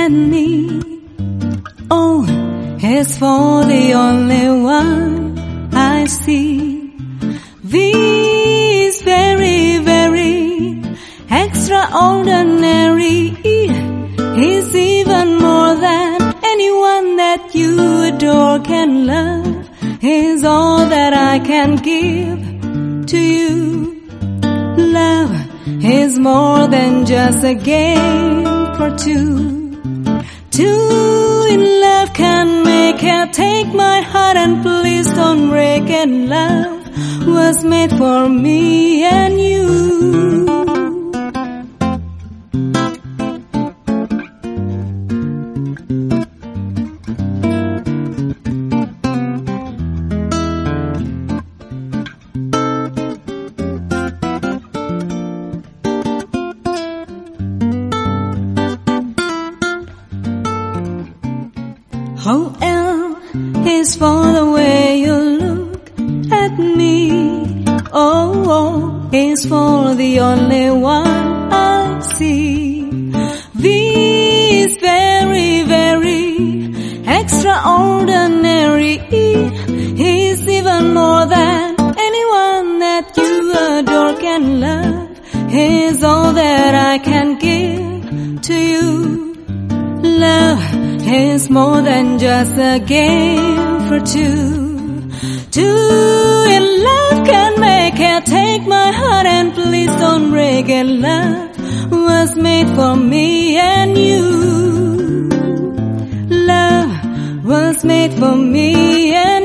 at me. Oh, it's for the only one I see. V is very, very extraordinary. He's even more than anyone that you adore can love. He's all that I can give to you. Love is more than just a game for two. Two in love can make it. Take my heart and please don't break it. Love was made for me and you. Oh, L is for the way you look at me. Oh, is for the only one I see. V is very, very extraordinary. He's even more than anyone that you adore can love. He's all that I can give to you. Love is more than just a game for two. Two in love can make it. Take my heart and please don't break it. Love was made for me and you. Love was made for me and you.